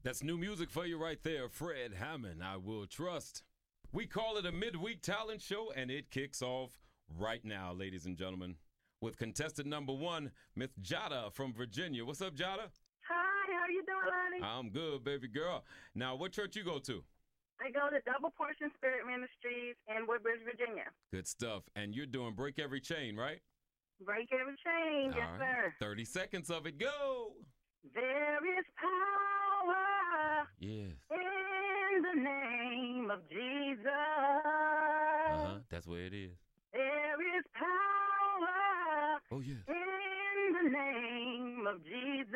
That's new music for you right there. Fred Hammond, I Will Trust. We call it a midweek talent show, and it kicks off right now, ladies and gentlemen, with contestant number one, Miss Jada from Virginia. What's up, Jada? Hi, how you doing, Lonnie? I'm good, baby girl. Now, what church you go to? I go to Double Portion Spirit Ministries in Woodbridge, Virginia. Good stuff. And you're doing Break Every Chain, right? Break every chain, yes, All right. sir. 30 seconds of it. Go. There is power Yes. in the name of Jesus. That's where it is. There is power Oh, yes. in the name of Jesus.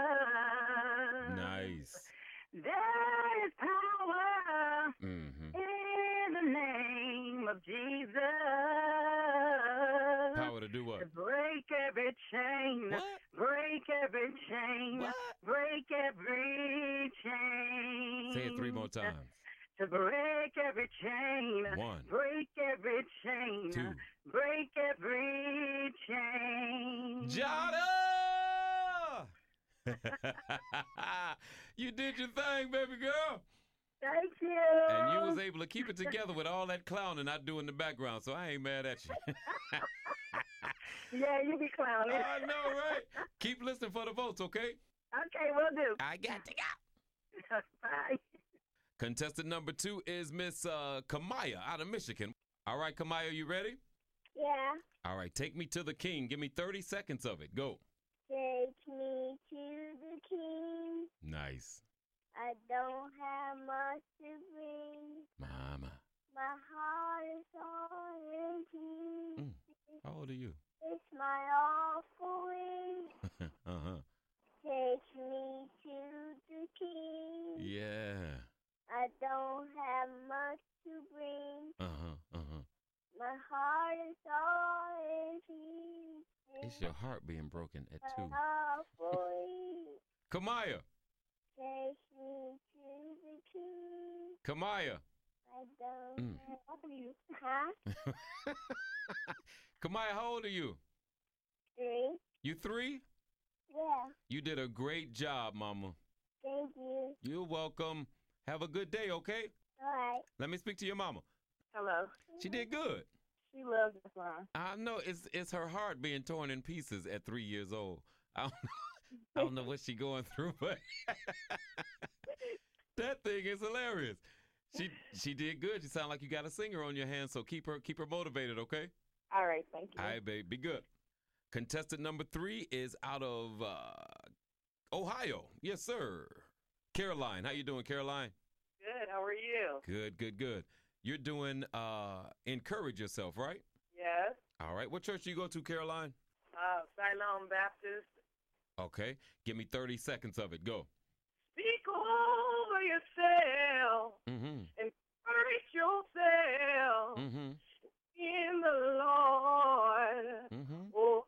Nice. There is power Mm-hmm. in the name of Jesus. Power to do what? To break every chain. What? Break every chain. What? Break every chain. Say it 3 more times. To break every chain. 1. Break every chain. 2. Break every chain. Jada! You did your thing, baby girl. Thank you. And you was able to keep it together with all that clowning I do in the background, so I ain't mad at you. Yeah, you be clowning. I know, right? Keep listening for the votes, okay? Okay, will do. I got to go. Bye. Contestant number 2 is Miss Kamaya out of Michigan. All right, Kamaya, you ready? Yeah. All right, take me to the king. Give me 30 seconds of it. Go. Take me to the king. Nice. I don't have much to bring. Mama. My heart is all empty. How old are you? It's my offering. Uh-huh. Take me to the king. Yeah. I don't have much to bring. Uh-huh. Uh-huh. My heart is all empty. It's your heart being broken at 2. My offering. Kamaya. Take me to the king. Kamaya. I don't have you. Huh? Kamaya, how old are you? 3. You 3? Yeah. You did a great job, Mama. Thank you. You're welcome. Have a good day, okay? All right. Let me speak to your mama. Hello. She did good. She loves this song. I know it's her heart being torn in pieces at 3 years old. I don't know what she going through, but that thing is hilarious. She did good. You sound like you got a singer on your hands, so keep her motivated, okay? All right, thank you. All right, babe. Be good. Contestant number 3 is out of Ohio. Yes, sir. Caroline. How you doing, Caroline? Good, how are you? Good. You're doing Encourage Yourself, right? Yes. All right. What church do you go to, Caroline? Siloam Baptist. Okay. Give me 30 seconds of it. Go. Speak over yourself. Mm-hmm. Encourage yourself Mm-hmm. in the Lord. Mm-hmm. Oh,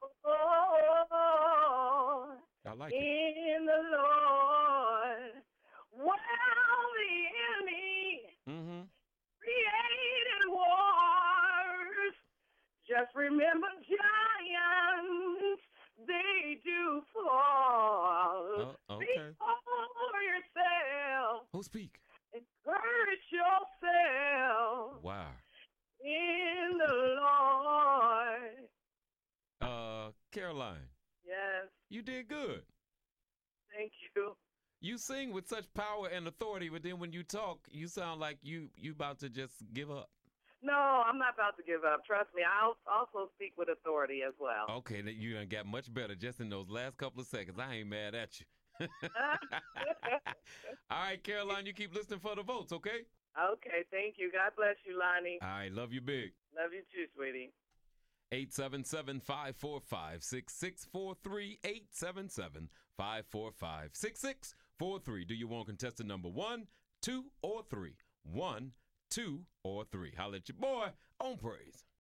I like it. in the Lord. While the enemy Mm-hmm. created wars, just remember giants, they do fall. Okay. Speak over yourself. Who speak? Encourage yourself Wow. in the Lord. Caroline, Yes, you did good. thank you. You sing with such power and authority, but then when you talk, you sound like you about to just give up. No, I'm not about to give up. Trust me, I'll also speak with authority as well. Okay, then you done got much better just in those last couple of seconds. I ain't mad at you. All right, Caroline, you keep listening for the votes, okay? Okay, thank you. God bless you, Lonnie. All right, love you big. Love you too, sweetie. 877-545-6643, 877-545-6643. Do you want contestant number 1, 2, or 3? 1, 2, or 3. Holla at your boy on Praise.